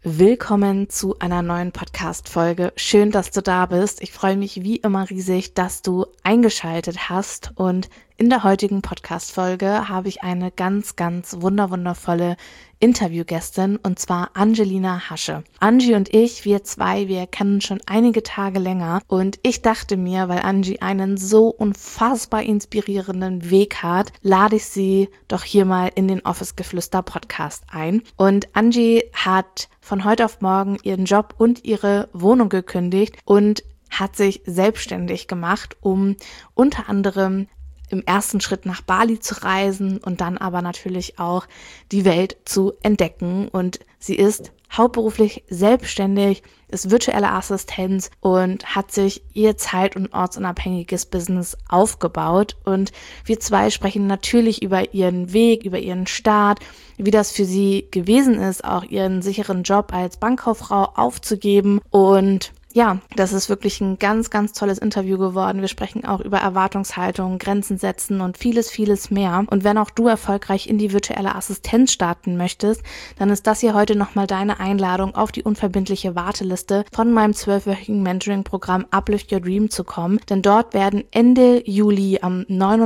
Willkommen zu einer neuen Podcast-Folge. Schön, dass du da bist. Ich freue mich wie immer riesig, dass du eingeschaltet hast. Und in der heutigen Podcast-Folge habe ich eine ganz, ganz wundervolle Interviewgästin, und zwar Angelina Hasche. Angie und ich, wir kennen schon einige Tage länger, und ich dachte mir, weil Angie einen so unfassbar inspirierenden Weg hat, lade ich sie doch hier mal in den Office-Geflüster Podcast ein. Und Angie hat von heute auf morgen ihren Job und ihre Wohnung gekündigt und hat sich selbstständig gemacht, um unter anderem im ersten Schritt nach Bali zu reisen und dann aber natürlich auch die Welt zu entdecken. Und sie ist hauptberuflich selbstständig, ist virtuelle Assistenz und hat sich ihr zeit- und ortsunabhängiges Business aufgebaut. Und wir zwei sprechen natürlich über ihren Weg, über ihren Start, wie das für sie gewesen ist, auch ihren sicheren Job als Bankkauffrau aufzugeben. Und ja, das ist wirklich ein ganz, ganz tolles Interview geworden. Wir sprechen auch über Erwartungshaltung, Grenzen setzen und vieles mehr. Und wenn auch du erfolgreich in die virtuelle Assistenz starten möchtest, dann ist das hier heute nochmal deine Einladung, auf die unverbindliche Warteliste von meinem 12-wöchigen Mentoring-Programm Uplift Your Dream zu kommen. Denn dort werden Ende Juli am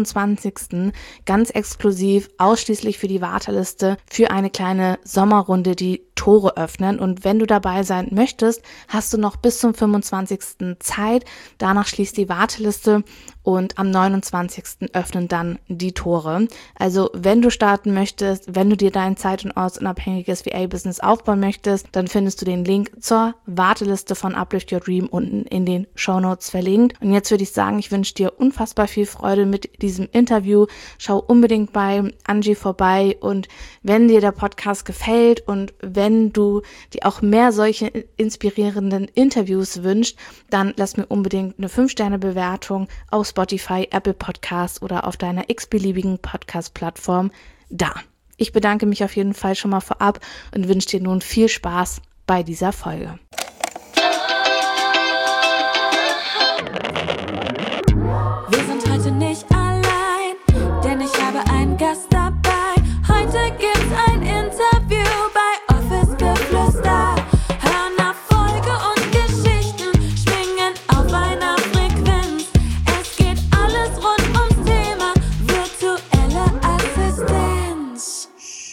29. ganz exklusiv ausschließlich für die Warteliste für eine kleine Sommerrunde die Tore öffnen. Und wenn du dabei sein möchtest, hast du noch bis zum 25. Zeit. Danach schließt die Warteliste und am 29. öffnen dann die Tore. Also wenn du starten möchtest, wenn du dir dein zeit- und ortsunabhängiges VA-Business aufbauen möchtest, dann findest du den Link zur Warteliste von Uplift Your Dream unten in den Shownotes verlinkt. Und jetzt würde ich sagen, ich wünsche dir unfassbar viel Freude mit diesem Interview. Schau unbedingt bei Angie vorbei, und wenn dir der Podcast gefällt und wenn du dir auch mehr solche inspirierenden Interviews wünschst, dann lass mir unbedingt eine 5-Sterne-Bewertung auf Spotify, Apple Podcasts oder auf deiner x-beliebigen Podcast-Plattform da. Ich bedanke mich auf jeden Fall schon mal vorab und wünsche dir nun viel Spaß bei dieser Folge. Wir sind heute nicht allein, denn ich habe einen Gast dabei. Heute gibt's ein Interview bei Office Geflüster. Hören Erfolge und Geschichten, schwingen auf einer Frequenz. Es geht alles rund ums Thema virtuelle Assistenz.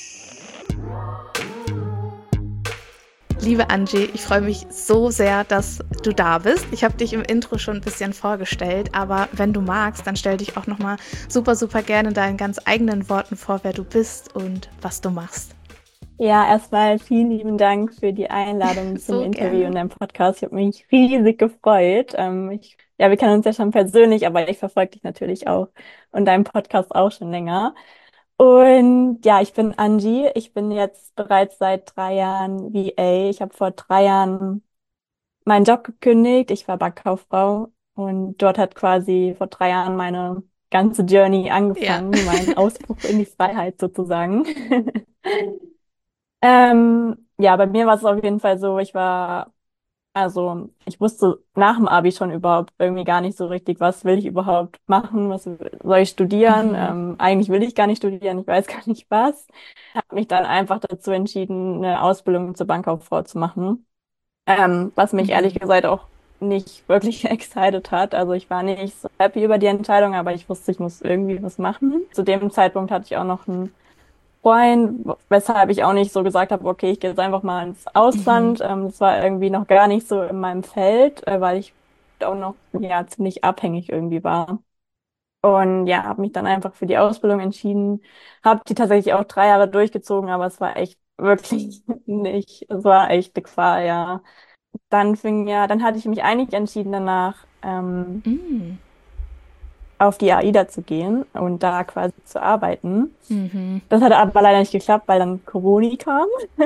Liebe Angie, ich freue mich so sehr, dass du da bist. Ich habe dich im Intro schon ein bisschen vorgestellt, aber wenn du magst, dann stell dich auch nochmal super gerne in deinen ganz eigenen Worten vor, wer du bist und was du machst. Ja, erstmal vielen lieben Dank für die Einladung zum So Interview gerne. in deinem Podcast. Ich habe mich riesig gefreut. Wir kennen uns ja schon persönlich, aber ich verfolge dich natürlich auch und deinen Podcast auch schon länger. Und ja, ich bin Angie. Ich bin jetzt bereits seit 3 Jahren VA. Ich habe vor 3 Jahren meinen Job gekündigt. Ich war Bankkauffrau und dort hat quasi vor 3 Jahren meine ganze Journey angefangen, mein Ausbruch in die Freiheit sozusagen. Ja, bei mir war es auf jeden Fall so, ich wusste nach dem Abi schon überhaupt irgendwie gar nicht so richtig, was will ich überhaupt machen, was soll ich studieren? Eigentlich will ich gar nicht studieren, ich weiß gar nicht was. Habe mich dann einfach dazu entschieden, eine Ausbildung zur Bankkauffrau zu machen, was mich ehrlich gesagt auch nicht wirklich excited hat. Also ich war nicht so happy über die Entscheidung, aber ich wusste, ich muss irgendwie was machen. Zu dem Zeitpunkt hatte ich auch noch einen Freund, weshalb ich auch nicht so gesagt habe, okay, ich gehe jetzt einfach mal ins Ausland. Das war irgendwie noch gar nicht so in meinem Feld, weil ich auch noch ja ziemlich abhängig irgendwie war. Und ja, habe mich dann einfach für die Ausbildung entschieden, habe die tatsächlich auch 3 Jahre durchgezogen, aber es war echt wirklich nicht, es war echt eine Qual, ja. Dann hatte ich mich eigentlich entschieden danach, auf die AIDA zu gehen und da quasi zu arbeiten. Das hat aber leider nicht geklappt, weil dann Corona kam.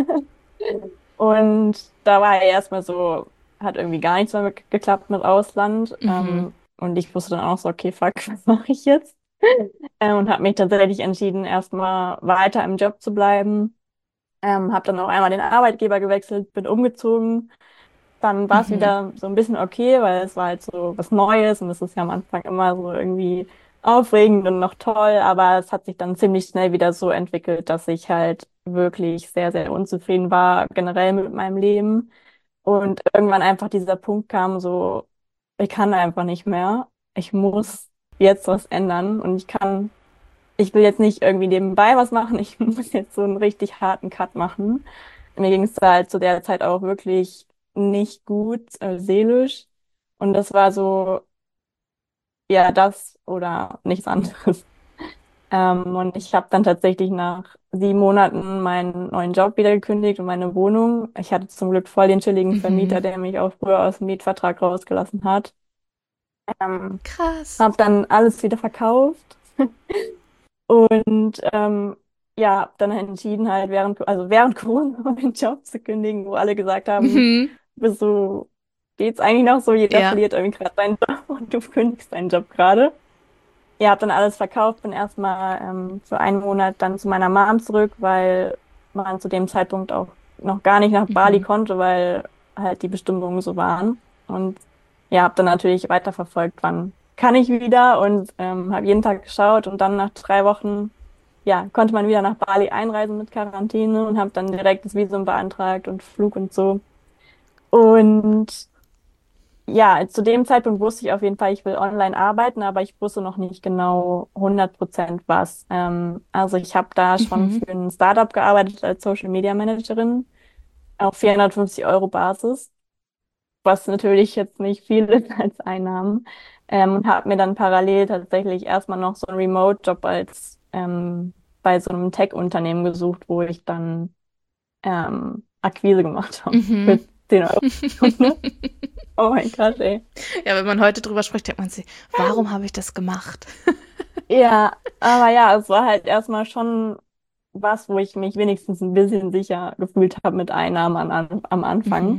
Und da war ja erstmal so, hat irgendwie gar nichts mehr geklappt mit Ausland. Und ich wusste dann auch so, okay, fuck, was mache ich jetzt? Und habe mich tatsächlich entschieden, erstmal weiter im Job zu bleiben. Habe dann auch einmal den Arbeitgeber gewechselt, bin umgezogen. Dann war es wieder so ein bisschen okay, weil es war halt so was Neues und es ist ja am Anfang immer so irgendwie aufregend und noch toll, aber es hat sich dann ziemlich schnell wieder so entwickelt, dass ich halt wirklich sehr, sehr unzufrieden war, generell mit meinem Leben. Und irgendwann einfach dieser Punkt kam, so, ich kann einfach nicht mehr. Ich muss jetzt was ändern und ich will jetzt nicht irgendwie nebenbei was machen, ich muss jetzt so einen richtig harten Cut machen. Mir ging es da halt zu der Zeit auch wirklich nicht gut, seelisch. Und das war so, ja, das oder nichts anderes. Und ich habe dann tatsächlich nach 7 Monaten meinen neuen Job wieder gekündigt und meine Wohnung. Ich hatte zum Glück voll den chilligen Vermieter, Mhm. der mich auch früher aus dem Mietvertrag rausgelassen hat. Ähm, Krass. Habe dann alles wieder verkauft und ja, hab dann entschieden halt während Corona meinen Job zu kündigen, wo alle gesagt haben, Mhm. bist du, geht's eigentlich noch so? Jeder Ja. verliert irgendwie gerade seinen Job und du kündigst deinen Job gerade. Ja, habe dann alles verkauft, bin erstmal für einen Monat dann zu meiner Mom zurück, weil man zu dem Zeitpunkt auch noch gar nicht nach Bali Mhm. konnte, weil halt die Bestimmungen so waren. Und ja, habe dann natürlich weiterverfolgt, wann kann ich wieder und habe jeden Tag geschaut und dann nach 3 Wochen, ja, konnte man wieder nach Bali einreisen mit Quarantäne und habe dann direkt das Visum beantragt und Flug und so. Und ja, zu dem Zeitpunkt wusste ich auf jeden Fall, ich will online arbeiten, aber ich wusste noch nicht genau 100% was. Also ich habe da schon Mhm. für ein Startup gearbeitet als Social Media Managerin auf 450 € Basis, was natürlich jetzt nicht viel ist als Einnahmen. Und habe mir dann parallel tatsächlich erstmal noch so einen Remote-Job als bei so einem Tech-Unternehmen gesucht, wo ich dann Akquise gemacht habe Mhm. für 10 € die Stunde. Oh mein Gott, ey. Ja, wenn man heute drüber spricht, denkt man sich, warum habe ich das gemacht? Ja, aber ja, es war halt erstmal schon was, wo ich mich wenigstens ein bisschen sicher gefühlt habe mit Einnahmen am Mhm. Anfang.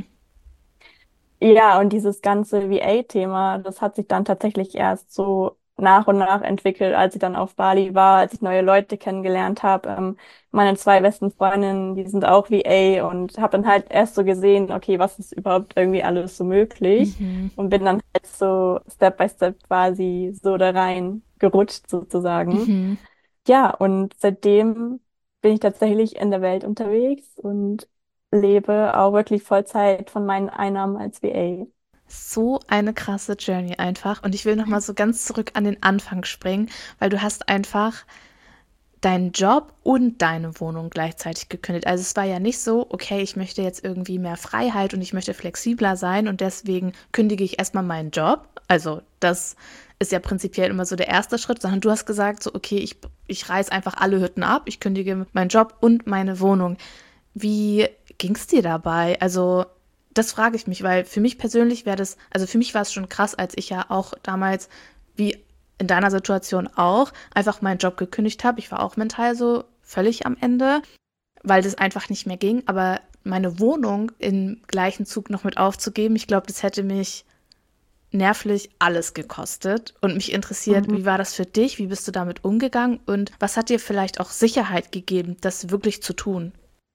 Ja, und dieses ganze VA-Thema, das hat sich dann tatsächlich erst so nach und nach entwickelt, als ich dann auf Bali war, als ich neue Leute kennengelernt habe. Meine 2 besten Freundinnen, die sind auch VA und habe dann halt erst so gesehen, okay, was ist überhaupt irgendwie alles so möglich? Mhm. Und bin dann halt so Step by Step quasi so da rein gerutscht sozusagen. Mhm. Ja, und seitdem bin ich tatsächlich in der Welt unterwegs und lebe auch wirklich Vollzeit von meinen Einnahmen als VA. So eine krasse Journey einfach. Und ich will nochmal so ganz zurück an den Anfang springen, weil du hast einfach deinen Job und deine Wohnung gleichzeitig gekündigt. Also es war ja nicht so, okay, ich möchte jetzt irgendwie mehr Freiheit und ich möchte flexibler sein und deswegen kündige ich erstmal meinen Job. Also das ist ja prinzipiell immer so der erste Schritt, sondern du hast gesagt, so okay, ich reiß einfach alle Hütten ab, ich kündige meinen Job und meine Wohnung. Wie ging es dir dabei? Also das frage ich mich, weil für mich persönlich wäre das, also für mich war es schon krass, als ich ja auch damals, wie in deiner Situation auch, einfach meinen Job gekündigt habe. Ich war auch mental so völlig am Ende, weil das einfach nicht mehr ging. Aber meine Wohnung im gleichen Zug noch mit aufzugeben, ich glaube, das hätte mich nervlich alles gekostet. Und mich interessiert, Mhm. wie war das für dich? Wie bist du damit umgegangen? Und was hat dir vielleicht auch Sicherheit gegeben, das wirklich zu tun?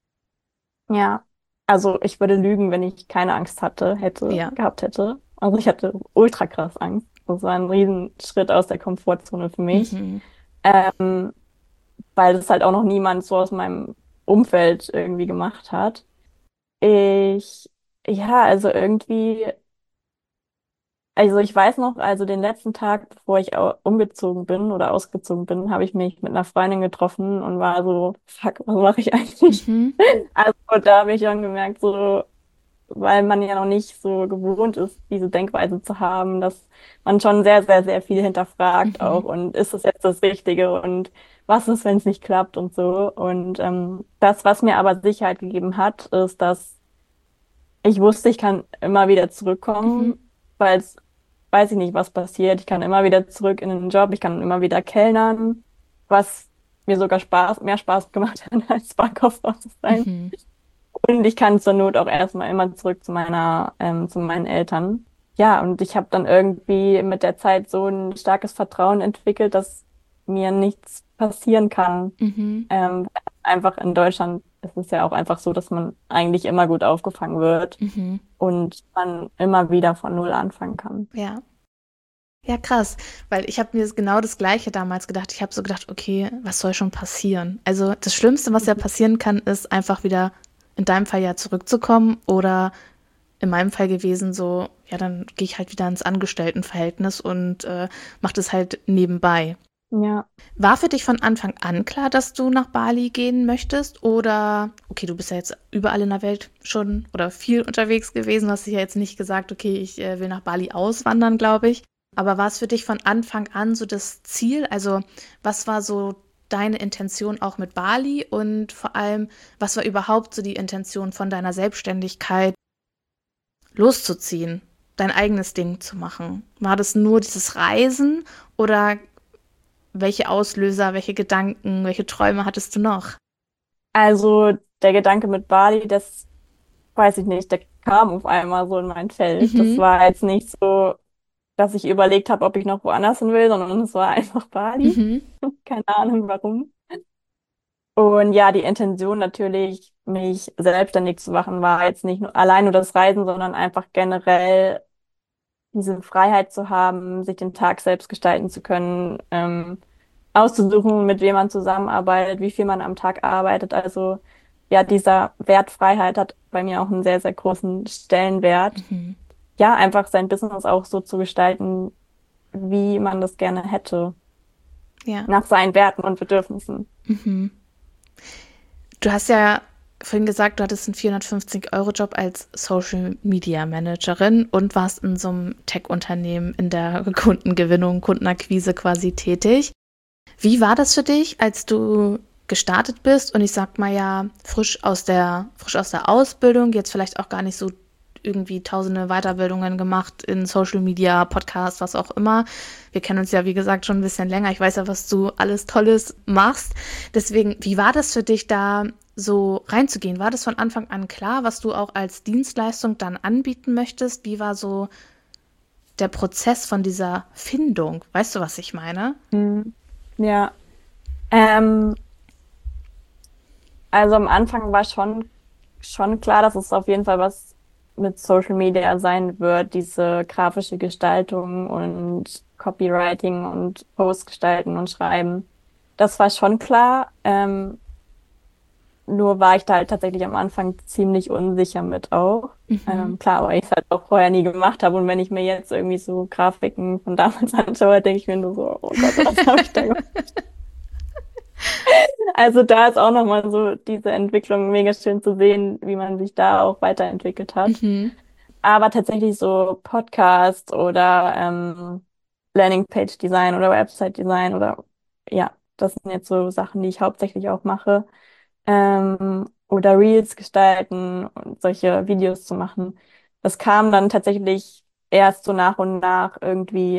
Ja, also ich würde lügen, wenn ich keine Angst Ja. gehabt hätte. Also ich hatte ultra krass Angst. Das war ein Riesenschritt aus der Komfortzone für mich, Mhm. ähm, weil das halt auch noch niemand so aus meinem Umfeld irgendwie gemacht hat. Ich, ja, also irgendwie. Also ich weiß noch, also den letzten Tag, bevor ich umgezogen bin oder ausgezogen bin, habe ich mich mit einer Freundin getroffen und war so, fuck, was mache ich eigentlich? Mhm. Also da habe ich dann gemerkt, so, weil man ja noch nicht so gewohnt ist, diese Denkweise zu haben, dass man schon sehr, sehr, sehr viel hinterfragt auch Mhm. und ist das jetzt das Richtige und was ist, wenn es nicht klappt und so. Und das, was mir aber Sicherheit gegeben hat, ist, dass ich wusste, ich kann immer wieder Mhm. zurückkommen, weil es, weiß ich nicht, was passiert. Ich kann immer wieder zurück in den Job, ich kann immer wieder kellnern, was mir sogar mehr Spaß gemacht hat, als Barkauffrau zu sein. Mhm. Und ich kann zur Not auch erstmal immer zurück zu meinen Eltern. Ja, und ich habe dann irgendwie mit der Zeit so ein starkes Vertrauen entwickelt, dass mir nichts passieren kann. Mhm. Einfach in Deutschland ist es ja auch einfach so, dass man eigentlich immer gut aufgefangen wird Mhm. und man immer wieder von Null anfangen kann. Ja. Ja, krass, weil ich habe mir genau das Gleiche damals gedacht. Ich habe so gedacht, okay, was soll schon passieren? Also das Schlimmste, was ja passieren kann, ist einfach wieder in deinem Fall ja zurückzukommen oder in meinem Fall gewesen so, ja, dann gehe ich halt wieder ins Angestelltenverhältnis und mache das halt nebenbei. Ja. War für dich von Anfang an klar, dass du nach Bali gehen möchtest? Oder, okay, du bist ja jetzt überall in der Welt schon oder viel unterwegs gewesen. Du hast dich ja jetzt nicht gesagt, okay, ich will nach Bali auswandern, glaube ich. Aber war es für dich von Anfang an so das Ziel? Also, was war so deine Intention auch mit Bali? Und vor allem, was war überhaupt so die Intention von deiner Selbstständigkeit, loszuziehen, dein eigenes Ding zu machen? War das nur dieses Reisen oder welche Auslöser, welche Gedanken, welche Träume hattest du noch? Also der Gedanke mit Bali, das weiß ich nicht, der kam auf einmal so in mein Feld. Das Mhm. war jetzt nicht so, dass ich überlegt habe, ob ich noch woanders hin will, sondern es war einfach Bali. Mhm. Keine Ahnung warum. Und ja, die Intention natürlich, mich selbstständig zu machen, war jetzt nicht nur allein nur das Reisen, sondern einfach generell diese Freiheit zu haben, sich den Tag selbst gestalten zu können, auszusuchen, mit wem man zusammenarbeitet, wie viel man am Tag arbeitet. Also ja, dieser Wert Freiheit hat bei mir auch einen sehr, sehr großen Stellenwert. Mhm. Ja, einfach sein Business auch so zu gestalten, wie man das gerne hätte, Ja. nach seinen Werten und Bedürfnissen. Mhm. Du hast ja vorhin gesagt, du hattest einen 450-Euro-Job als Social Media Managerin und warst in so einem Tech-Unternehmen in der Kundengewinnung, Kundenakquise quasi tätig. Wie war das für dich, als du gestartet bist und ich sag mal ja, frisch aus der Ausbildung, jetzt vielleicht auch gar nicht so irgendwie tausende Weiterbildungen gemacht in Social Media, Podcast, was auch immer. Wir kennen uns ja, wie gesagt, schon ein bisschen länger. Ich weiß ja, was du alles Tolles machst. Deswegen, wie war das für dich, da so reinzugehen? War das von Anfang an klar, was du auch als Dienstleistung dann anbieten möchtest? Wie war so der Prozess von dieser Findung? Weißt du, was ich meine? Mhm. Ja, ähm, also am Anfang war schon klar, dass es auf jeden Fall was mit Social Media sein wird, diese grafische Gestaltung und Copywriting und Post gestalten und schreiben. Das war schon klar. Nur war ich da halt tatsächlich am Anfang ziemlich unsicher mit auch. Mhm. Klar, weil ich es halt auch vorher nie gemacht habe. Und wenn ich mir jetzt irgendwie so Grafiken von damals anschaue, denke ich mir nur so, oh Gott, was habe ich da gemacht? Also da ist auch nochmal so diese Entwicklung mega schön zu sehen, wie man sich da auch weiterentwickelt hat. Mhm. Aber tatsächlich so Podcast oder Landingpage-Design oder Website-Design oder ja, das sind jetzt so Sachen, die ich hauptsächlich auch mache. Oder Reels gestalten und solche Videos zu machen. Das kam dann tatsächlich erst so nach und nach irgendwie,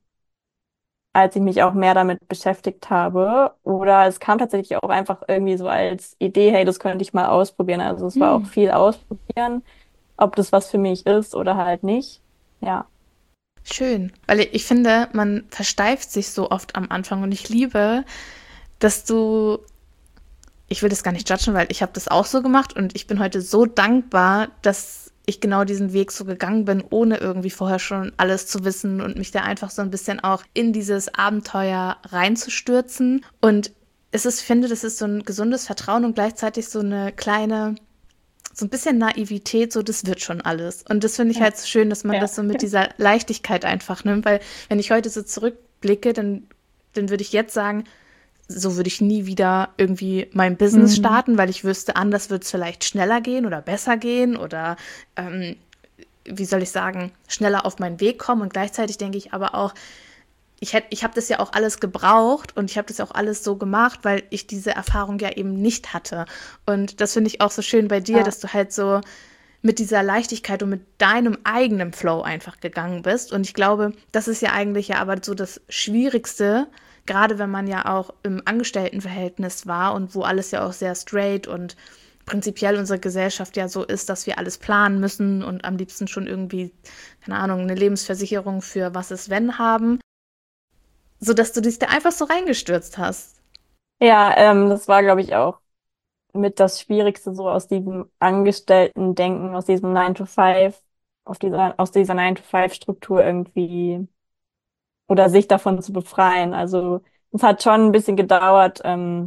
als ich mich auch mehr damit beschäftigt habe. Oder es kam tatsächlich auch einfach irgendwie so als Idee, hey, das könnte ich mal ausprobieren. Also es war auch Mhm. viel ausprobieren, ob das was für mich ist oder halt nicht. Ja. Schön, weil ich finde, man versteift sich so oft am Anfang und ich liebe, dass du, ich will das gar nicht judgen, weil ich habe das auch so gemacht und ich bin heute so dankbar, dass ich genau diesen Weg so gegangen bin, ohne irgendwie vorher schon alles zu wissen und mich da einfach so ein bisschen auch in dieses Abenteuer reinzustürzen. Und es ist, finde, das ist so ein gesundes Vertrauen und gleichzeitig so eine kleine, so ein bisschen Naivität, so das wird schon alles. Und das finde ich Ja. halt so schön, dass man Ja. das so mit dieser Leichtigkeit einfach nimmt, weil wenn ich heute so zurückblicke, dann würde ich jetzt sagen, so würde ich nie wieder irgendwie mein Business Mhm. starten, weil ich wüsste, anders wird es vielleicht schneller gehen oder besser gehen oder ähm, wie soll ich sagen, schneller auf meinen Weg kommen. Und gleichzeitig denke ich aber auch, ich habe das ja auch alles gebraucht und ich habe das ja auch alles so gemacht, weil ich diese Erfahrung ja eben nicht hatte. Und das finde ich auch so schön bei dir, Ja. dass du halt so mit dieser Leichtigkeit und mit deinem eigenen Flow einfach gegangen bist. Und ich glaube, das ist ja eigentlich ja aber so das Schwierigste, gerade wenn man ja auch im Angestelltenverhältnis war und wo alles ja auch sehr straight und prinzipiell unsere Gesellschaft ja so ist, dass wir alles planen müssen und am liebsten schon irgendwie, keine Ahnung, eine Lebensversicherung für was ist wenn haben, sodass du dich da einfach so reingestürzt hast. Ja, das war, glaube ich, auch mit das Schwierigste so aus diesem Angestellten-Denken, aus diesem 9 to 5, aus dieser 9 to 5 Struktur irgendwie oder sich davon zu befreien. Also es hat schon ein bisschen gedauert,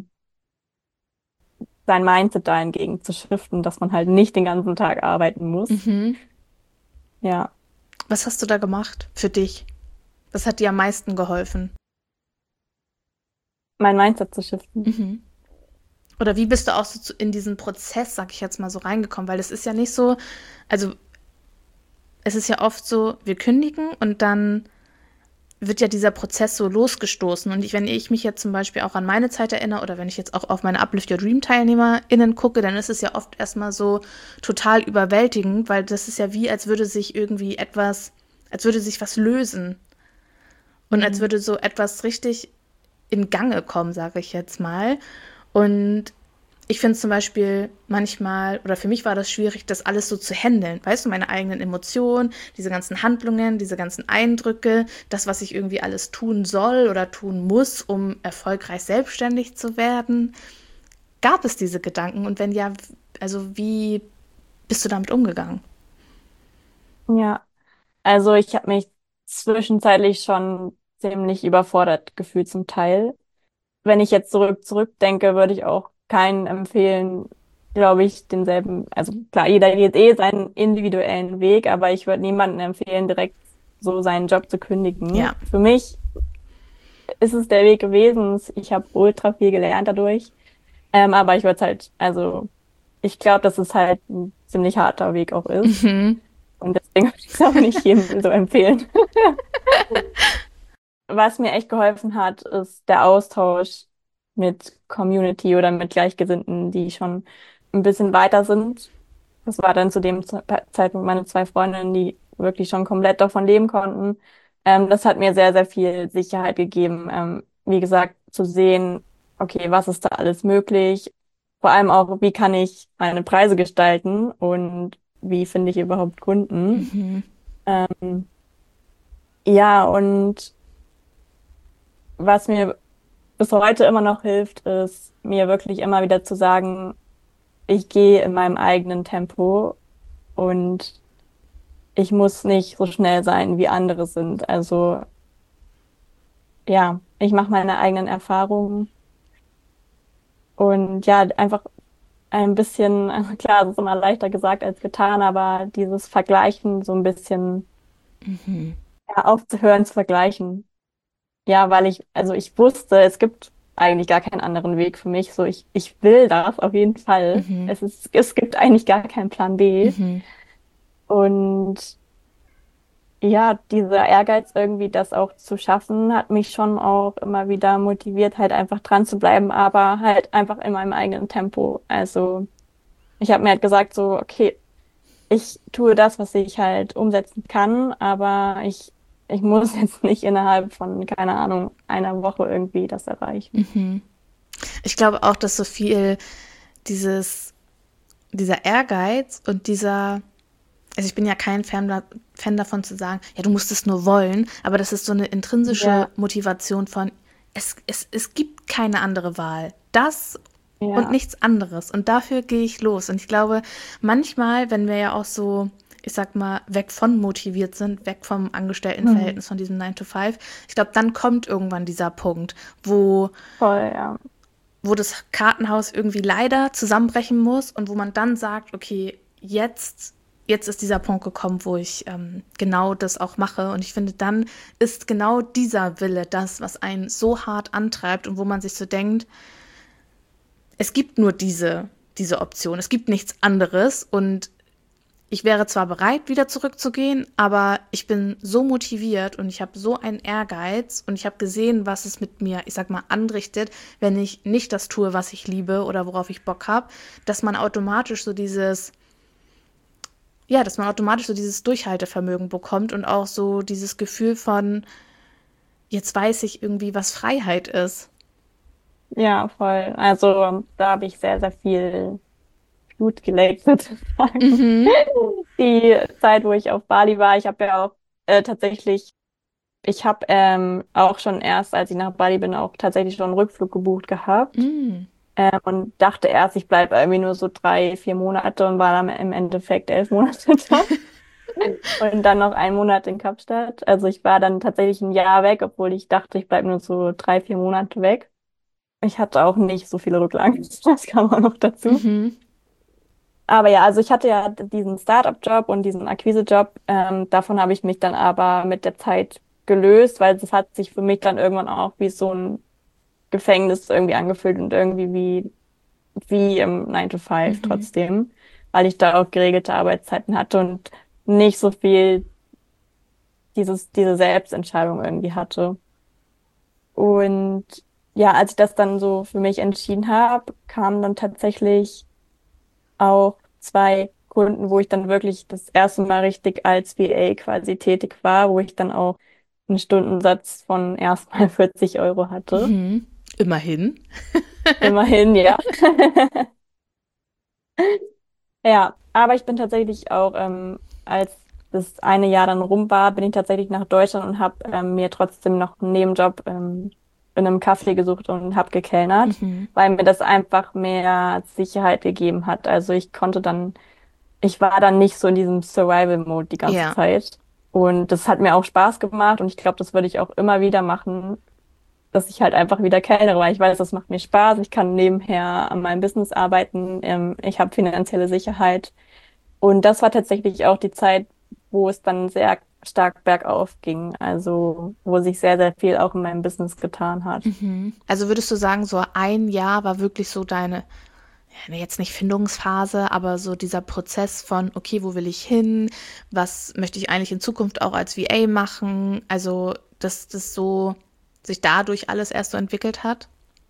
sein Mindset dahingegen zu shiften, dass man halt nicht den ganzen Tag arbeiten muss. Mhm. Ja, Was hast du da gemacht für dich? Was hat dir am meisten geholfen? mein Mindset zu shiften. Mhm. Oder wie bist du auch so in diesen Prozess, sag ich jetzt mal, so reingekommen? Weil es ist ja nicht so, also es ist ja oft so, wir kündigen und dann wird ja dieser Prozess so losgestoßen. Und wenn ich mich jetzt zum Beispiel auch an meine Zeit erinnere oder wenn ich jetzt auch auf meine Uplift Your Dream TeilnehmerInnen gucke, dann ist es ja oft erstmal so total überwältigend, weil das ist ja wie, als würde sich irgendwie etwas, als würde sich was lösen und als würde so etwas richtig in Gange kommen, sage ich jetzt mal. Und ich finde es zum Beispiel manchmal, oder für mich war das schwierig, das alles so zu handeln. Weißt du, meine eigenen Emotionen, diese ganzen Handlungen, diese ganzen Eindrücke, das, was ich irgendwie alles tun soll oder tun muss, um erfolgreich selbstständig zu werden. Gab es diese Gedanken? Und wenn ja, also wie bist du damit umgegangen? Ja, also ich habe mich zwischenzeitlich schon ziemlich überfordert gefühlt zum Teil. Wenn ich jetzt zurückdenke, würde ich auch keinen empfehlen, glaube ich, denselben, also klar, jeder geht seinen individuellen Weg, aber ich würde niemandem empfehlen, direkt so seinen Job zu kündigen. Ja. Für mich ist es der Weg gewesen. Ich habe ultra viel gelernt dadurch. Aber ich würde es halt, also ich glaube, dass es halt ein ziemlich harter Weg auch ist. Mhm. Und deswegen würde ich es auch nicht jedem so empfehlen. Was mir echt geholfen hat, ist der Austausch mit Community oder mit Gleichgesinnten, die schon ein bisschen weiter sind. Das war dann zu dem Zeitpunkt meine zwei Freundinnen, die wirklich schon komplett davon leben konnten. Das hat mir sehr, sehr viel Sicherheit gegeben. Wie gesagt, zu sehen, okay, was ist da alles möglich? Vor allem auch, wie kann ich meine Preise gestalten und wie finde ich überhaupt Kunden? Mhm. Ähm, ja, und was mir bis heute immer noch hilft, ist mir wirklich immer wieder zu sagen, ich gehe in meinem eigenen Tempo und ich muss nicht so schnell sein, wie andere sind. Also ja, ich mache meine eigenen Erfahrungen und ja, einfach ein bisschen, also klar, es ist immer leichter gesagt als getan, aber dieses Vergleichen so ein bisschen Mhm. ja, aufzuhören zu vergleichen. Ja, weil also ich wusste, es gibt eigentlich gar keinen anderen Weg für mich. So, ich will das auf jeden Fall. Mhm. Es gibt eigentlich gar keinen Plan B. Mhm. Und ja, dieser Ehrgeiz irgendwie, das auch zu schaffen, hat mich schon auch immer wieder motiviert, halt einfach dran zu bleiben, aber halt einfach in meinem eigenen Tempo. Also ich habe mir halt gesagt, so, okay, ich tue das, was ich halt umsetzen kann, aber ich muss jetzt nicht innerhalb von, keine Ahnung, einer Woche irgendwie das erreichen. Mhm. Ich glaube auch, dass so viel dieses, dieser Ehrgeiz und dieser, also ich bin ja kein Fan davon zu sagen, ja, du musst es nur wollen, aber das ist so eine intrinsische Ja, Motivation von, es gibt keine andere Wahl. Das und ja. nichts anderes. Und dafür gehe ich los. Und ich glaube, manchmal, wenn wir ja auch so, ich sag mal, weg von motiviert sind, weg vom Hm. Angestelltenverhältnis, von diesem 9 to 5, ich glaube, dann kommt irgendwann dieser Punkt, Voll, ja. wo das Kartenhaus irgendwie leider zusammenbrechen muss und wo man dann sagt, okay, jetzt ist dieser Punkt gekommen, wo ich genau das auch mache. Und ich finde, dann ist genau dieser Wille das, was einen so hart antreibt und wo man sich so denkt, es gibt nur diese Option, es gibt nichts anderes. Und ich wäre zwar bereit, wieder zurückzugehen, aber ich bin so motiviert und ich habe so einen Ehrgeiz und ich habe gesehen, was es mit mir, ich sag mal, anrichtet, wenn ich nicht das tue, was ich liebe oder worauf ich Bock habe, dass man automatisch so dieses, ja, dass man automatisch so dieses Durchhaltevermögen bekommt und auch so dieses Gefühl von, jetzt weiß ich irgendwie, was Freiheit ist. Ja, voll. Also da habe ich sehr, sehr viel Blut geleckt, sozusagen. Mhm. Die Zeit, wo ich auf Bali war, ich habe ja auch tatsächlich, ich habe auch schon erst, als ich nach Bali bin, auch tatsächlich schon einen Rückflug gebucht gehabt. Mm. Und dachte erst, ich bleibe irgendwie nur so 3, 4 Monate und war dann im Endeffekt 11 Monate da. Und dann noch einen Monat in Kapstadt. Also ich war dann tatsächlich ein Jahr weg, obwohl ich dachte, ich bleibe nur so 3, 4 Monate weg. Ich hatte auch nicht so viele Rücklagen. Das kam auch noch dazu. Mhm. Aber ja, also ich hatte ja diesen Startup-Job und diesen Akquise-Job. Davon habe ich mich dann aber mit der Zeit gelöst, weil es hat sich für mich dann irgendwann auch wie so ein Gefängnis irgendwie angefühlt und irgendwie wie im 9 to 5 Mhm. trotzdem, weil ich da auch geregelte Arbeitszeiten hatte und nicht so viel diese Selbstentscheidung irgendwie hatte. Und ja, als ich das dann so für mich entschieden habe, kamen dann tatsächlich auch 2 Kunden, wo ich dann wirklich das erste Mal richtig als VA quasi tätig war, wo ich dann auch einen Stundensatz von erstmal 40 € hatte. Mhm. Immerhin. Immerhin, ja. Ja, aber ich bin tatsächlich auch, als das eine Jahr dann rum war, bin ich tatsächlich nach Deutschland und habe mir trotzdem noch einen Nebenjob in einem Café gesucht und habe gekellnert, Mhm. weil mir das einfach mehr Sicherheit gegeben hat. Also ich war dann nicht so in diesem Survival-Mode die ganze Ja. Zeit. Und das hat mir auch Spaß gemacht und ich glaube, das würde ich auch immer wieder machen, dass ich halt einfach wieder kellnere, weil ich weiß, das macht mir Spaß. Ich kann nebenher an meinem Business arbeiten. Ich habe finanzielle Sicherheit. Und das war tatsächlich auch die Zeit, wo es dann sehr stark bergauf ging. Also, wo sich sehr, sehr viel auch in meinem Business getan hat. Mhm. Also würdest du sagen, so ein Jahr war wirklich so deine, ja, jetzt nicht Findungsphase, aber so dieser Prozess von, okay, wo will ich hin? Was möchte ich eigentlich in Zukunft auch als VA machen? Also, dass das so sich dadurch alles erst so entwickelt hat?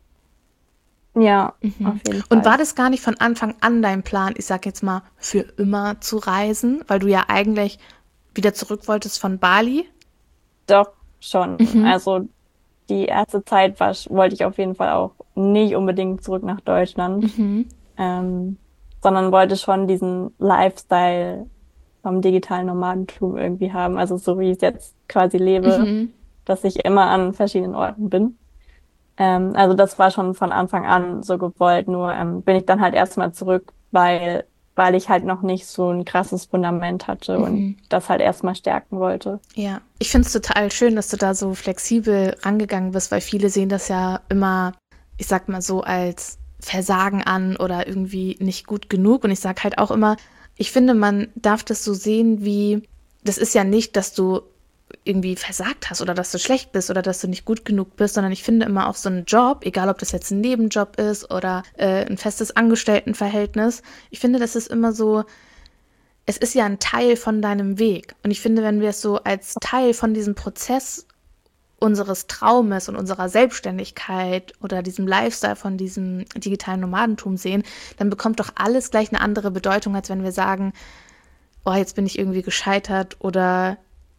Ja, Mhm. auf jeden Und war Fall. das gar nicht von Anfang an dein Plan, ich sag jetzt mal, für immer zu reisen, weil du ja eigentlich wieder zurück wolltest von Bali? Doch schon. Mhm. Also, die erste Zeit wollte ich auf jeden Fall auch nicht unbedingt zurück nach Deutschland, Mhm. ähm, sondern wollte schon diesen Lifestyle vom digitalen Nomadentum irgendwie haben. Also so wie ich es jetzt quasi lebe, Mhm. dass ich immer an verschiedenen Orten bin. Also das war schon von Anfang an so gewollt, nur bin ich dann halt erstmal zurück, weil ich halt noch nicht so ein krasses Fundament hatte und Mhm. das halt erstmal stärken wollte. Ja, ich finde es total schön, dass du da so flexibel rangegangen bist, weil viele sehen das ja immer, ich sag mal so, als Versagen an oder irgendwie nicht gut genug. Und ich sag halt auch immer, ich finde, man darf das so sehen wie, das ist ja nicht, dass du irgendwie versagt hast oder dass du schlecht bist oder dass du nicht gut genug bist, sondern ich finde immer auch so einen Job, egal ob das jetzt ein Nebenjob ist oder ein festes Angestelltenverhältnis, ich finde, das ist immer so, es ist ja ein Teil von deinem Weg. Und ich finde, wenn wir es so als Teil von diesem Prozess unseres Traumes und unserer Selbstständigkeit oder diesem Lifestyle von diesem digitalen Nomadentum sehen, dann bekommt doch alles gleich eine andere Bedeutung, als wenn wir sagen, oh, jetzt bin ich irgendwie gescheitert oder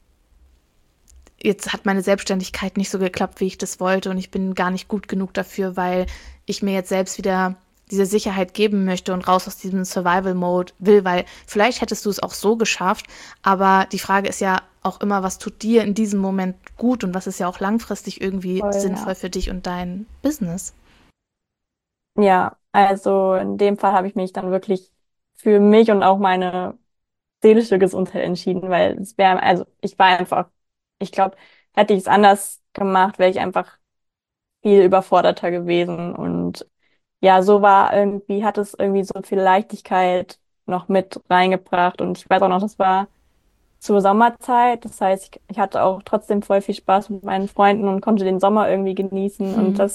jetzt hat meine Selbstständigkeit nicht so geklappt, wie ich das wollte und ich bin gar nicht gut genug dafür, weil ich mir jetzt selbst wieder diese Sicherheit geben möchte und raus aus diesem Survival-Mode will, weil vielleicht hättest du es auch so geschafft, aber die Frage ist ja auch immer, was tut dir in diesem Moment gut und was ist ja auch langfristig irgendwie Voll, sinnvoll ja. für dich und dein Business. Ja, also in dem Fall habe ich mich dann wirklich für mich und auch meine seelische Gesundheit entschieden, weil es wäre, also ich war einfach, ich glaube, hätte ich es anders gemacht, wäre ich einfach viel überforderter gewesen. Und ja, so war irgendwie, hat es irgendwie so viel Leichtigkeit noch mit reingebracht. Und ich weiß auch noch, das war zur Sommerzeit. Das heißt, ich hatte auch trotzdem voll viel Spaß mit meinen Freunden und konnte den Sommer irgendwie genießen. Und Hm.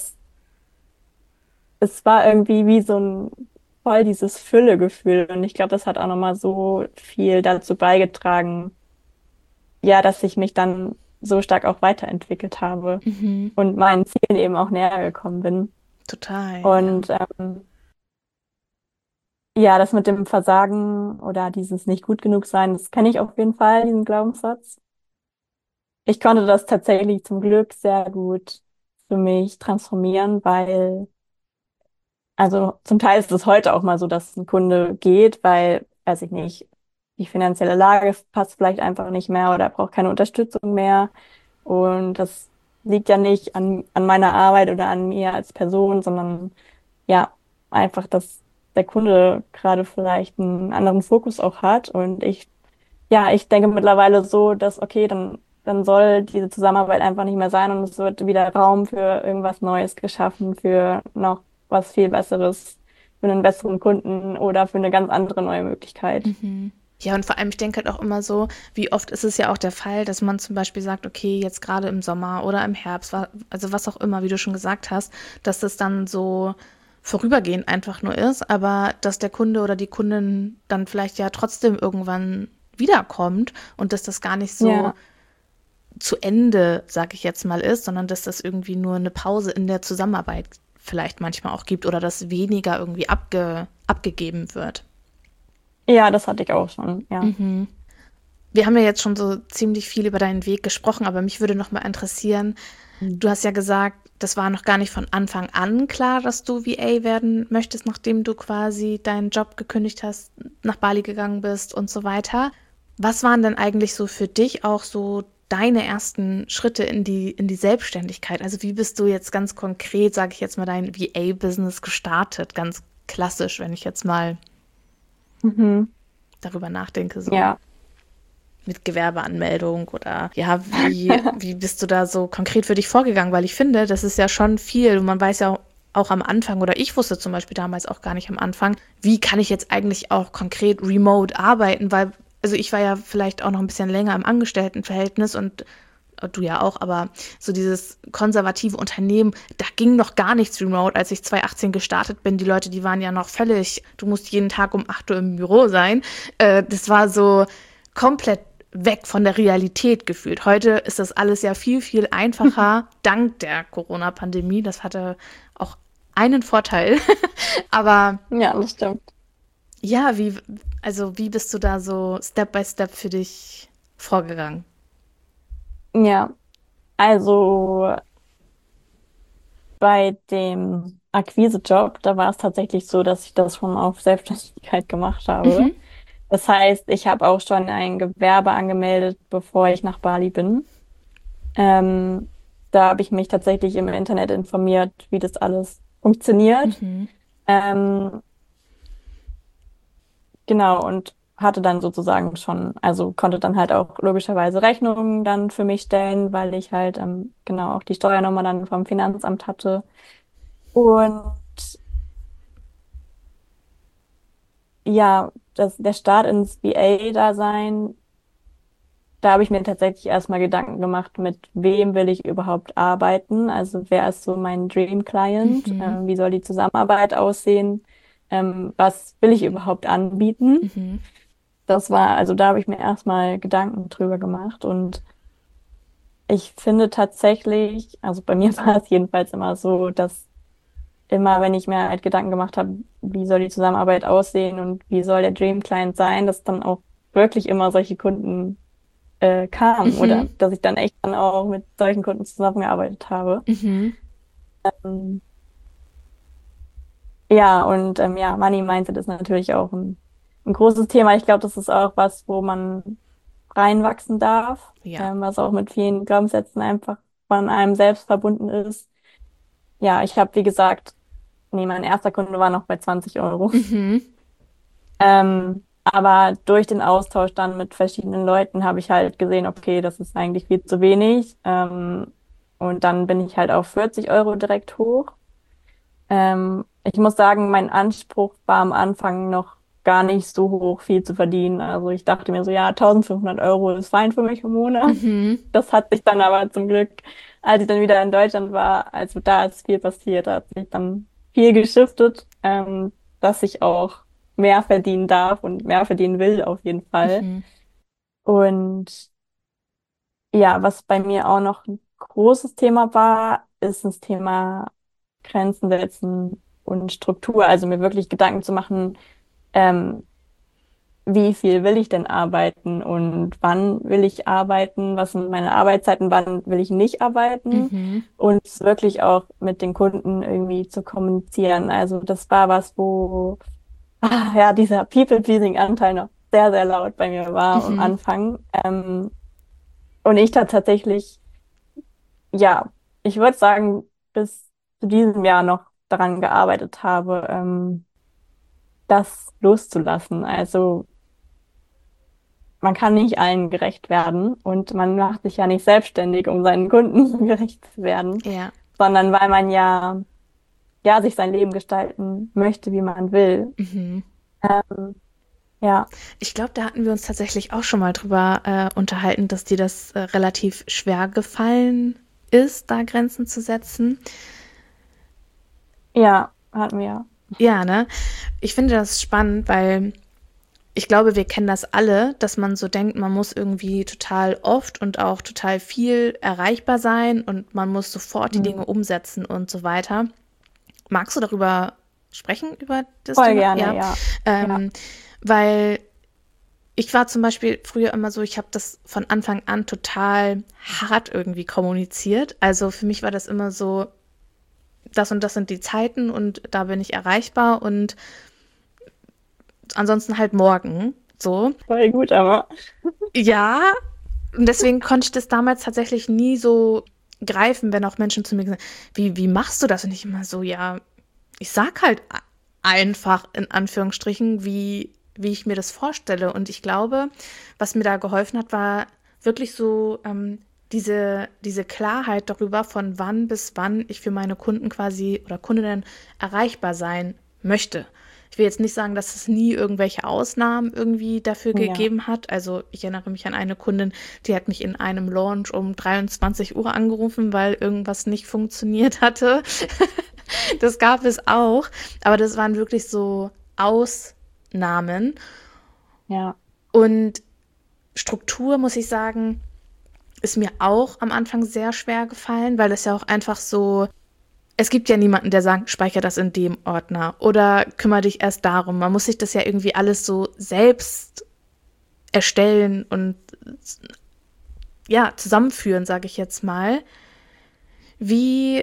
es war irgendwie wie so ein voll dieses Füllegefühl. Und ich glaube, das hat auch nochmal so viel dazu beigetragen, ja, dass ich mich dann so stark auch weiterentwickelt habe Mhm. und meinen Zielen eben auch näher gekommen bin. Total, ja. Und ja, das mit dem Versagen oder dieses nicht gut genug sein, das kenne ich auf jeden Fall, diesen Glaubenssatz. Ich konnte das tatsächlich zum Glück sehr gut für mich transformieren, weil, also zum Teil ist es heute auch mal so, dass ein Kunde geht, weil, weiß ich nicht, die finanzielle Lage passt vielleicht einfach nicht mehr oder er braucht keine Unterstützung mehr. Und das liegt ja nicht an meiner Arbeit oder an mir als Person, sondern ja, einfach, dass der Kunde gerade vielleicht einen anderen Fokus auch hat und ich ja, ich denke mittlerweile so, dass, okay, dann soll diese Zusammenarbeit einfach nicht mehr sein und es wird wieder Raum für irgendwas Neues geschaffen, für noch was viel Besseres, für einen besseren Kunden oder für eine ganz andere neue Möglichkeit. Mhm. Ja, und vor allem, ich denke halt auch immer so, wie oft ist es ja auch der Fall, dass man zum Beispiel sagt, okay, jetzt gerade im Sommer oder im Herbst, also was auch immer, wie du schon gesagt hast, dass das dann so vorübergehend einfach nur ist, aber dass der Kunde oder die Kundin dann vielleicht ja trotzdem irgendwann wiederkommt und dass das gar nicht so Ja, zu Ende, sag ich jetzt mal, ist, sondern dass das irgendwie nur eine Pause in der Zusammenarbeit vielleicht manchmal auch gibt oder dass weniger irgendwie abgegeben wird. ja, das hatte ich auch schon, ja. Mhm. Wir haben ja jetzt schon so ziemlich viel über deinen Weg gesprochen, aber mich würde noch mal interessieren, Mhm. du hast ja gesagt, das war noch gar nicht von Anfang an klar, dass du VA werden möchtest, nachdem du quasi deinen Job gekündigt hast, nach Bali gegangen bist und so weiter. Was waren denn eigentlich so für dich auch so deine ersten Schritte in die Selbstständigkeit? Also wie bist du jetzt ganz konkret, sage ich jetzt mal, dein VA-Business gestartet? Ganz klassisch, wenn ich jetzt mal Mhm. darüber nachdenke, so. Ja. Mit Gewerbeanmeldung oder ja, wie bist du da so konkret für dich vorgegangen? Weil ich finde, das ist ja schon viel und man weiß ja auch am Anfang oder ich wusste zum Beispiel damals auch gar nicht am Anfang, wie kann ich jetzt eigentlich auch konkret remote arbeiten, weil also ich war ja vielleicht auch noch ein bisschen länger im Angestelltenverhältnis und du ja auch, aber so dieses konservative Unternehmen, da ging noch gar nichts remote, als ich 2018 gestartet bin. Die Leute, die waren ja noch völlig, du musst jeden Tag um 8 Uhr im Büro sein. Das war so komplett weg von der Realität gefühlt. Heute ist das alles ja viel, viel einfacher, dank der Corona-Pandemie. Das hatte auch einen Vorteil. Aber Ja, das stimmt. ja, wie bist du da so Step by Step für dich vorgegangen? Ja, also bei dem Akquisejob, da war es tatsächlich so, dass ich das schon auf Selbstständigkeit gemacht habe. Mhm. Das heißt, ich habe auch schon ein Gewerbe angemeldet, bevor ich nach Bali bin. Ähm, Da habe ich mich tatsächlich im Internet informiert, wie das alles funktioniert. Mhm. Ähm, genau, und hatte dann sozusagen schon, also konnte dann halt auch logischerweise Rechnungen dann für mich stellen, weil ich halt genau auch die Steuernummer dann vom Finanzamt hatte. Und ja, der Start ins BA-Dasein, da habe ich mir tatsächlich erstmal Gedanken gemacht, mit wem will ich überhaupt arbeiten? Also wer ist so mein Dream Client? Mhm. Wie soll die Zusammenarbeit aussehen? Was will ich überhaupt anbieten? Mhm. Das war, also da habe ich mir erstmal Gedanken drüber gemacht und ich finde tatsächlich, also bei mir war es jedenfalls immer so, dass immer, wenn ich mir halt Gedanken gemacht habe, wie soll die Zusammenarbeit aussehen und wie soll der Dream Client sein, dass dann auch wirklich immer solche Kunden kamen oder Mhm. dass ich dann echt dann auch mit solchen Kunden zusammengearbeitet habe. Mhm. Ähm, ja, und ja, Money Mindset ist natürlich auch ein großes Thema. Ich glaube, das ist auch was, wo man reinwachsen darf, Ja. was auch mit vielen Glaubenssätzen einfach von einem selbst verbunden ist. Ja, ich habe, wie gesagt, nee, mein erster Kunde war noch bei 20 Euro. Mhm. Aber durch den Austausch dann mit verschiedenen Leuten habe ich halt gesehen, okay, das ist eigentlich viel zu wenig. Und dann bin ich halt auf 40 Euro direkt hoch. Ich muss sagen, mein Anspruch war am Anfang noch gar nicht so hoch, viel zu verdienen. Also ich dachte mir so, ja, 1500 Euro ist fein für mich im Monat. Mhm. Das hat sich dann aber zum Glück, als ich dann wieder in Deutschland war, also da ist viel passiert, da hat sich dann viel geschiftet, dass ich auch mehr verdienen darf und mehr verdienen will auf jeden Fall. Mhm. Und ja, was bei mir auch noch ein großes Thema war, ist das Thema Grenzen setzen und Struktur. Also mir wirklich Gedanken zu machen, ähm, wie viel will ich denn arbeiten und wann will ich arbeiten, was sind meine Arbeitszeiten, wann will ich nicht arbeiten Mhm. und es wirklich auch mit den Kunden irgendwie zu kommunizieren. Also das war was, wo ja dieser People-Pleasing-Anteil noch sehr, sehr laut bei mir war am Mhm. Anfang. Und ich da tatsächlich, ja, ich würde sagen, bis zu diesem Jahr noch daran gearbeitet habe, das loszulassen. Also man kann nicht allen gerecht werden und man macht sich ja nicht selbstständig, um seinen Kunden gerecht zu werden, Ja. sondern weil man ja sich sein Leben gestalten möchte, wie man will. Mhm. Ja, Ich glaube, da hatten wir uns tatsächlich auch schon mal drüber unterhalten, dass dir das relativ schwer gefallen ist, da Grenzen zu setzen. ja, hatten wir. Ja, ne? Ich finde das spannend, weil ich glaube, wir kennen das alle, dass man so denkt, man muss irgendwie total oft und auch total viel erreichbar sein und man muss sofort die Dinge Mhm. umsetzen und so weiter. Magst du darüber sprechen, über das Voll Thema? gerne, Ja. ja. Ja, Ähm, weil ich war zum Beispiel früher immer so, ich habe das von Anfang an total hart irgendwie kommuniziert. Also für mich war das immer so, das und das sind die Zeiten und da bin ich erreichbar und ansonsten halt morgen. So. voll gut, aber. Ja, und deswegen konnte ich das damals tatsächlich nie so greifen, wenn auch Menschen zu mir gesagt haben, wie machst du das? Und ich immer so, ja, ich sag halt einfach in Anführungsstrichen, wie ich mir das vorstelle. Und ich glaube, was mir da geholfen hat, war wirklich so diese Klarheit darüber, von wann bis wann ich für meine Kunden quasi oder Kundinnen erreichbar sein möchte. Ich will jetzt nicht sagen, dass es nie irgendwelche Ausnahmen irgendwie dafür Ja, gegeben hat. Also ich erinnere mich an eine Kundin, die hat mich in einem Launch um 23 Uhr angerufen, weil irgendwas nicht funktioniert hatte. Das gab es auch, aber das waren wirklich so Ausnahmen. ja, Und Struktur, muss ich sagen, ist mir auch am Anfang sehr schwer gefallen, weil es ja auch einfach so, es gibt ja niemanden, der sagt, speichere das in dem Ordner oder kümmere dich erst darum. Man muss sich das ja irgendwie alles so selbst erstellen und ja, zusammenführen, sage ich jetzt mal. Wie,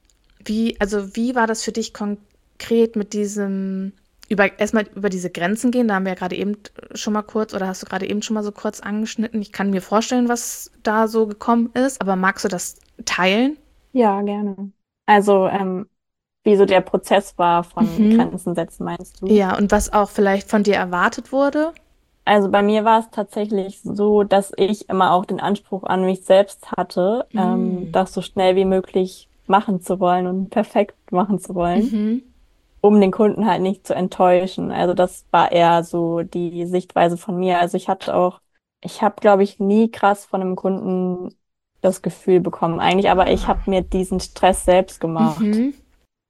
wie war das für dich konkret mit diesem, erstmal über diese Grenzen gehen? Da haben wir ja gerade eben schon mal kurz, oder hast du gerade eben schon mal so kurz angeschnitten. Ich kann mir vorstellen, was da so gekommen ist, aber magst du das teilen? ja, gerne. Also, wie so der Prozess war von Mhm. Grenzen setzen, meinst du? Ja, und was auch vielleicht von dir erwartet wurde? Also bei mir war es tatsächlich so, dass ich immer auch den Anspruch an mich selbst hatte, Mm. das so schnell wie möglich machen zu wollen und perfekt machen zu wollen, Mhm. um den Kunden halt nicht zu enttäuschen. Also das war eher so die Sichtweise von mir. Also ich habe, glaube ich, nie krass von einem Kunden das Gefühl bekommen eigentlich, aber ich habe Ah. mir diesen Stress selbst gemacht. Mhm.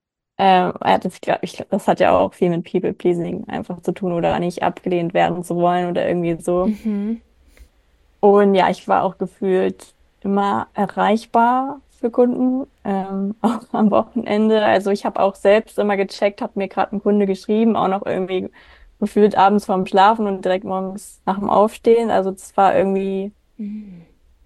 Das hat ja auch viel mit People-Pleasing einfach zu tun oder nicht abgelehnt werden zu wollen oder irgendwie so. Mhm. Und ja, ich war auch gefühlt immer erreichbar für Kunden, auch am Wochenende. Also ich habe auch selbst immer gecheckt, hat mir gerade ein Kunde geschrieben, auch noch irgendwie gefühlt abends vorm Schlafen und direkt morgens nach dem Aufstehen. Also das war irgendwie, Mhm.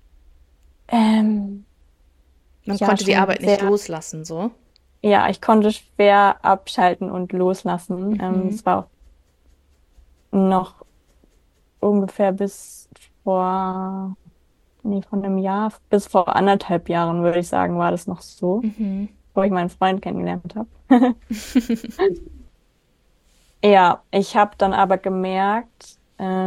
ähm, Man ja, konnte die schon Arbeit nicht sehr, loslassen, so. ja, ich konnte schwer abschalten und loslassen. Mhm. Es war auch noch ungefähr vor von einem Jahr bis vor 1,5 Jahren, würde ich sagen, war das noch so, Mhm. wo ich meinen Freund kennengelernt habe. Ja, ich habe dann aber gemerkt,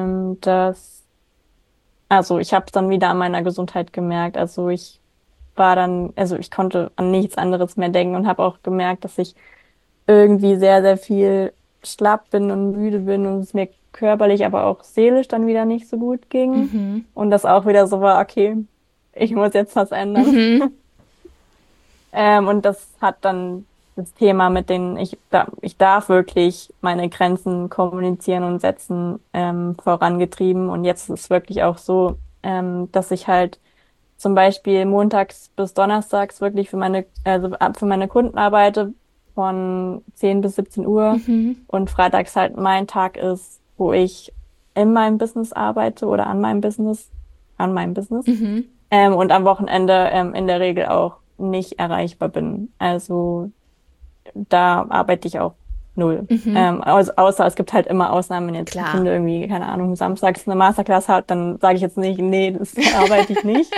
also ich habe es dann wieder an meiner Gesundheit gemerkt. Also ich konnte an nichts anderes mehr denken und habe auch gemerkt, dass ich irgendwie sehr, sehr viel schlapp bin und müde bin und es mir körperlich, aber auch seelisch dann wieder nicht so gut ging. Mhm. Und das auch wieder so war, okay, ich muss jetzt was ändern. Mhm. Und das hat dann das Thema mit ich darf wirklich meine Grenzen kommunizieren und setzen, vorangetrieben. Und jetzt ist es wirklich auch so, dass ich halt zum Beispiel montags bis donnerstags wirklich für meine Kunden arbeite von 10 bis 17 Uhr Mhm. und freitags halt mein Tag ist, wo ich in meinem Business arbeite oder an meinem Business, Mhm. und am Wochenende in der Regel auch nicht erreichbar bin. Also da arbeite ich auch null. Mhm. Außer es gibt halt immer Ausnahmen, wenn jetzt ein Klar. Kunde irgendwie, keine Ahnung, samstags eine Masterclass hat, dann sage ich jetzt nicht, nee, das arbeite ich nicht.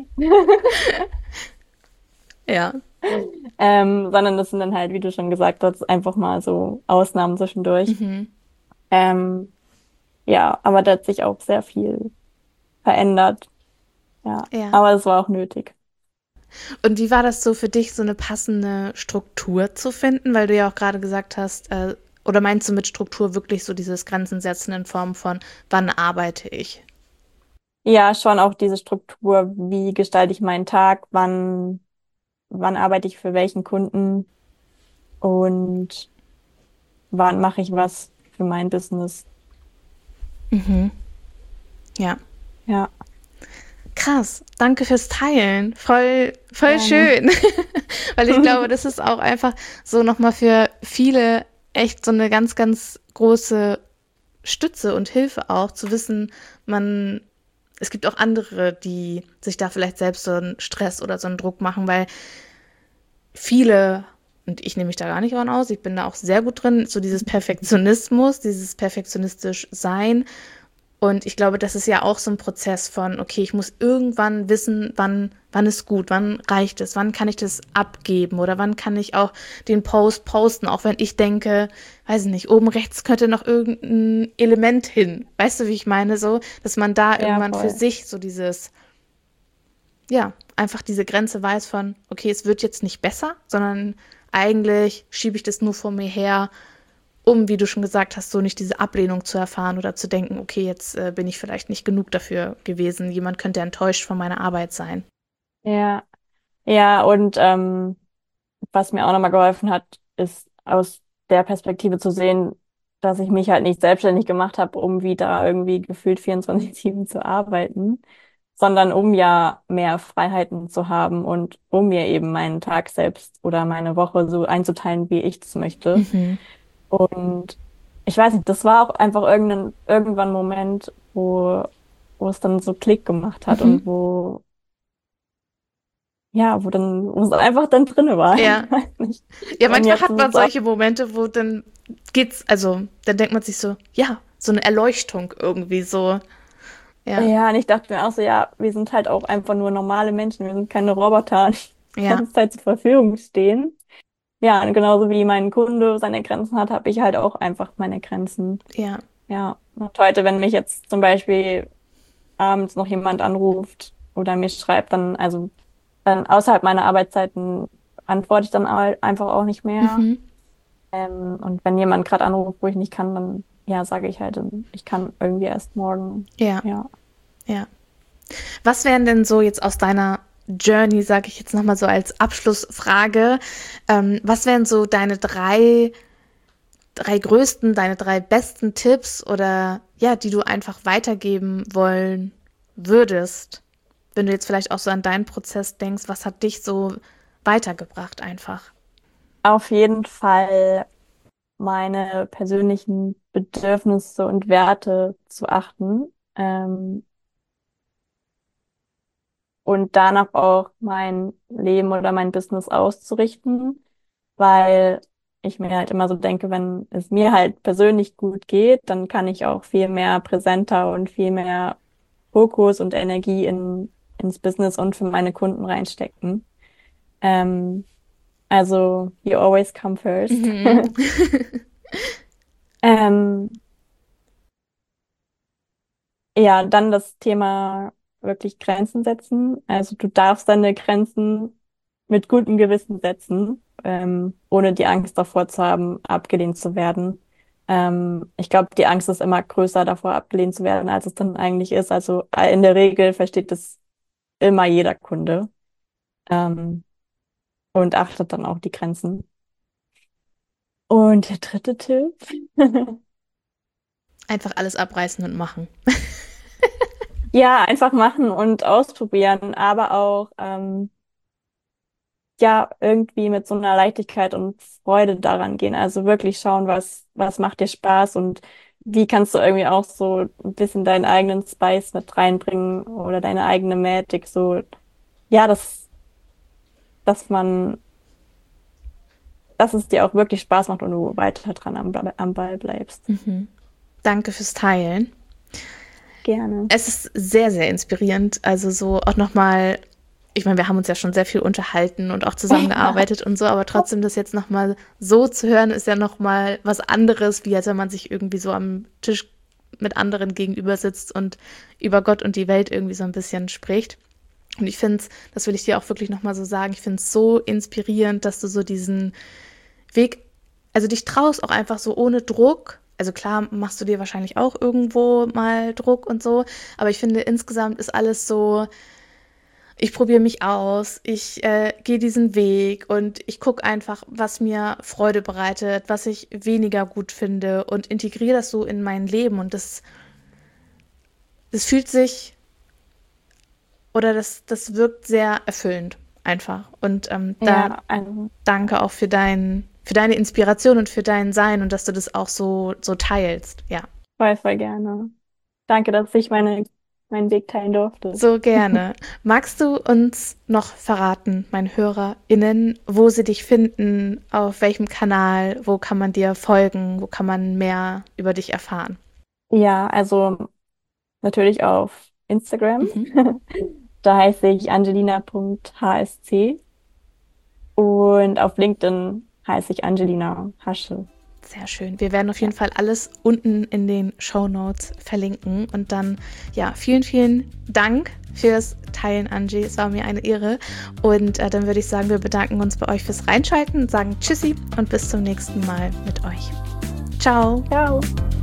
Ja. Sondern das sind dann halt, wie du schon gesagt hast, einfach mal so Ausnahmen zwischendurch. Mhm. Ähm, ja, aber da hat sich auch sehr viel verändert. Ja, Ja. aber es war auch nötig. Und wie war das so für dich, so eine passende Struktur zu finden? Weil du ja auch gerade gesagt hast, oder meinst du mit Struktur wirklich so dieses Grenzen setzen in Form von, wann arbeite ich? Ja, schon auch diese Struktur, wie gestalte ich meinen Tag, wann arbeite ich für welchen Kunden und wann mache ich was für mein Business. Mhm. Ja. Ja, Krass, danke fürs Teilen. Voll gerne. schön. Weil ich glaube, das ist auch einfach so nochmal für viele echt so eine ganz, ganz große Stütze und Hilfe auch, zu wissen, es gibt auch andere, die sich da vielleicht selbst so einen Stress oder so einen Druck machen, weil viele, und ich nehme mich da gar nicht dran aus, ich bin da auch sehr gut drin, so dieses Perfektionismus, dieses perfektionistisch Sein. Und ich glaube, das ist ja auch so ein Prozess von, okay, ich muss irgendwann wissen, wann ist gut, wann reicht es, wann kann ich das abgeben oder wann kann ich auch den Post posten, auch wenn ich denke, weiß ich nicht, oben rechts könnte noch irgendein Element hin. Weißt du, wie ich meine? So, dass man da Ja, irgendwann für voll. sich so einfach diese Grenze weiß von, okay, es wird jetzt nicht besser, sondern eigentlich schiebe ich das nur vor mir her, um, wie du schon gesagt hast, so nicht diese Ablehnung zu erfahren oder zu denken, okay, jetzt bin ich vielleicht nicht genug dafür gewesen. Jemand könnte enttäuscht von meiner Arbeit sein. Ja, ja, und was mir auch nochmal geholfen hat, ist aus der Perspektive zu sehen, dass ich mich halt nicht selbstständig gemacht habe, um wieder irgendwie gefühlt 24/7 zu arbeiten, sondern um ja mehr Freiheiten zu haben und um mir eben meinen Tag selbst oder meine Woche so einzuteilen, wie ich es möchte. Mhm. Und ich weiß nicht, das war auch einfach irgendwann ein Moment, wo es dann so Klick gemacht hat Mhm. und wo es einfach dann drinne war. Ja. Ich weiß nicht. Ja, Und manchmal jetzt hat ist man es auch, solche Momente, wo dann dann denkt man sich so, ja, so eine Erleuchtung irgendwie so. Ja, ja, und ich dachte mir auch so, ja, wir sind halt auch einfach nur normale Menschen, wir sind keine Roboter, die die ja, ganze Zeit zur Verfügung stehen. Ja, und genauso wie mein Kunde seine Grenzen hat, habe ich halt auch einfach meine Grenzen. ja. Ja, und heute, wenn mich jetzt zum Beispiel abends noch jemand anruft oder mir schreibt, dann außerhalb meiner Arbeitszeiten antworte ich dann einfach auch nicht mehr. Mhm. Und wenn jemand gerade anruft, wo ich nicht kann, dann ja, sage ich halt, ich kann irgendwie erst morgen. Ja, Ja. ja. Was wären denn so jetzt aus deiner Journey, sage ich jetzt nochmal so als Abschlussfrage, was wären so deine drei größten, deine drei besten Tipps oder ja, die du einfach weitergeben wollen würdest, wenn du jetzt vielleicht auch so an deinen Prozess denkst, was hat dich so weitergebracht einfach? Auf jeden Fall meine persönlichen Bedürfnisse und Werte zu achten, und danach auch mein Leben oder mein Business auszurichten, weil ich mir halt immer so denke, wenn es mir halt persönlich gut geht, dann kann ich auch viel mehr präsenter und viel mehr Fokus und Energie ins Business und für meine Kunden reinstecken. Ähm, also, you always come first. Mhm. Ähm, ja, dann das Thema wirklich Grenzen setzen. Also du darfst deine Grenzen mit gutem Gewissen setzen, ohne die Angst davor zu haben, abgelehnt zu werden. Ich glaube, die Angst ist immer größer davor, abgelehnt zu werden, als es dann eigentlich ist. Also in der Regel versteht das immer jeder Kunde, ähm, und achtet dann auch die Grenzen. Und der dritte Tipp. Einfach alles abreißen und machen. Ja, einfach machen und ausprobieren, aber auch ja irgendwie mit so einer Leichtigkeit und Freude daran gehen. Also wirklich schauen, was macht dir Spaß und wie kannst du irgendwie auch so ein bisschen deinen eigenen Spice mit reinbringen oder deine eigene Magic, so, ja, dass man, dass es dir auch wirklich Spaß macht und du weiter dran am Ball bleibst. Mhm. Danke fürs Teilen. Gerne. Es ist sehr, sehr inspirierend. Also so auch nochmal, ich meine, wir haben uns ja schon sehr viel unterhalten und auch zusammengearbeitet und so, aber trotzdem das jetzt nochmal so zu hören, ist ja nochmal was anderes, wie als wenn man sich irgendwie so am Tisch mit anderen gegenüber sitzt und über Gott und die Welt irgendwie so ein bisschen spricht. Und ich finde es, das will ich dir auch wirklich nochmal so sagen, ich finde es so inspirierend, dass du so diesen Weg, also dich traust auch einfach so ohne Druck. Also klar machst du dir wahrscheinlich auch irgendwo mal Druck und so, aber ich finde insgesamt ist alles so, ich probiere mich aus, ich gehe diesen Weg und ich gucke einfach, was mir Freude bereitet, was ich weniger gut finde und integriere das so in mein Leben und das fühlt sich oder das wirkt sehr erfüllend einfach. Und danke auch für deine Inspiration und für dein Sein und dass du das auch so teilst. Ja. Voll gerne. Danke, dass ich meinen Weg teilen durfte. So gerne. Magst du uns noch verraten, meinen HörerInnen, wo sie dich finden, auf welchem Kanal, wo kann man dir folgen, wo kann man mehr über dich erfahren? Ja, also natürlich auf Instagram. Da heiße ich angelina.hsc und auf LinkedIn heiße ich Angelina Haschel. Sehr schön. Wir werden auf jeden Fall alles unten in den Shownotes verlinken und dann, ja, vielen, vielen Dank fürs Teilen, Angie. Es war mir eine Ehre und dann würde ich sagen, wir bedanken uns bei euch fürs Reinschalten und sagen Tschüssi und bis zum nächsten Mal mit euch. Ciao. Ciao.